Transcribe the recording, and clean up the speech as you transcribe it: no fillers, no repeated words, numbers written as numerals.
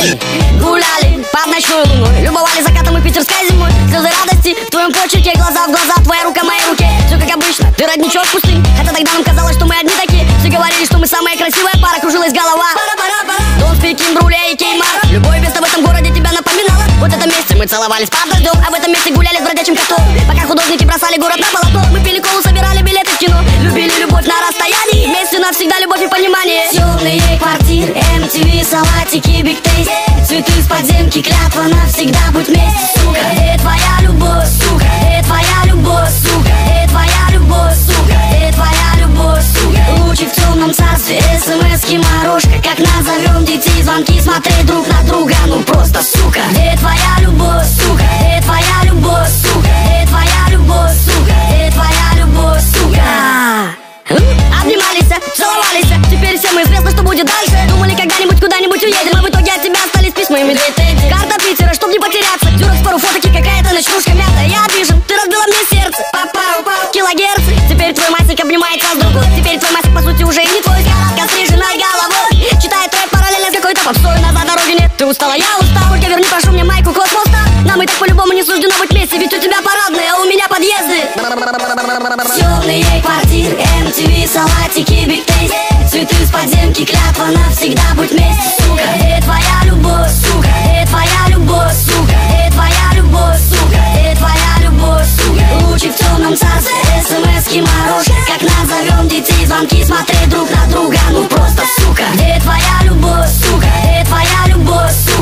Гуляли под ночной луной, любовали закатом и питерской зимой. Слезы радости в твоем почерке, глаза в глаза, твоя рука в моей руке. Все как обычно, ты родничок пустынь. Хотя тогда нам казалось, что мы одни такие. Все говорили, что мы самая красивая пара, кружилась голова. Дон, Пекин, Бруле и Кеймар. Любовь место в этом городе тебя напоминала. Вот это месте мы целовались под дождем, а в этом месте гуляли с бродячим котом. Пока художники бросали город на полотно, мы пили колу, собирали билеты в кино. Любили любовь на расстоянии, вместе навсегда любовь и понимание. Темные квартиры, MTV, салатики, Big Taste. Цветы с подземки, клятва навсегда быть вместе. Сука, где твоя любовь, сука, где твоя любовь, сука, где твоя любовь, сука, где твоя любовь, сука. Лучик в темном царстве, смс-ки, морожка. Как назовем детей, звонки, смотреть друг на друга, ну просто сука. Где твоя любовь, сука, где твоя любовь, сука, где твоя любовь, сука, где твоя любовь, сука. Обнимались, целовались, теперь всем известно, что будет дальше. Думали, когда-нибудь куда-нибудь уедем, а в итоге от тебя остались письма и медведь. Карта Питера, чтоб не потеряться. Дюрок с пару фотоки, какая-то ночнушка мятая. Я обижен, ты разбила мне сердце. Килогерцы, теперь твой масик обнимается с другой. Теперь твой масик, по сути, уже и не твой. С коротко стриженной головой, читает рэп параллельно с какой-то попсой. Назад дороги нет, ты устала, я устал. Только верни, прошу мне майку космоса. Нам и так по-любому не суждено быть вместе, ведь у тебя парадные, а у меня подъезды. Темные квартиры, MTV, салатики, Big Taste. Цветы с подземки, клятва навсегда быть вместе. Сука, где твоя любовь, сука, где твоя любовь, сука, где твоя любовь, сука, где твоя любовь, сука. Лучик в темном царстве, смс-ки, морожка. Как назовем детей, звонки, смотреть друг на друга, ну просто сука. Где твоя любовь, сука, где твоя любовь, сука.